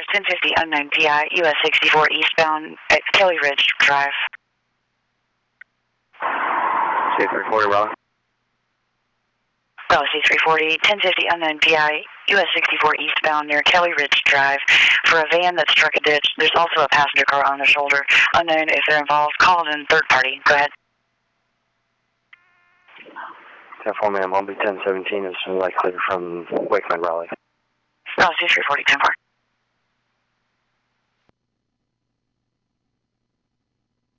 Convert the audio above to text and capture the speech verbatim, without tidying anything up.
ten fifty unknown P I, U S sixty-four eastbound at Kelly Ridge Drive. C three forty, Raleigh. Oh, C three forty, ten fifty unknown P I, U S sixty-four eastbound near Kelly Ridge Drive for a van that struck a ditch. There's also a passenger car on their shoulder. Unknown if they're involved. Call in third party. Go ahead. ten four, ma'am. I'll be ten seventeen is likely from Wakeman, Raleigh. Oh, C three forty, ten four.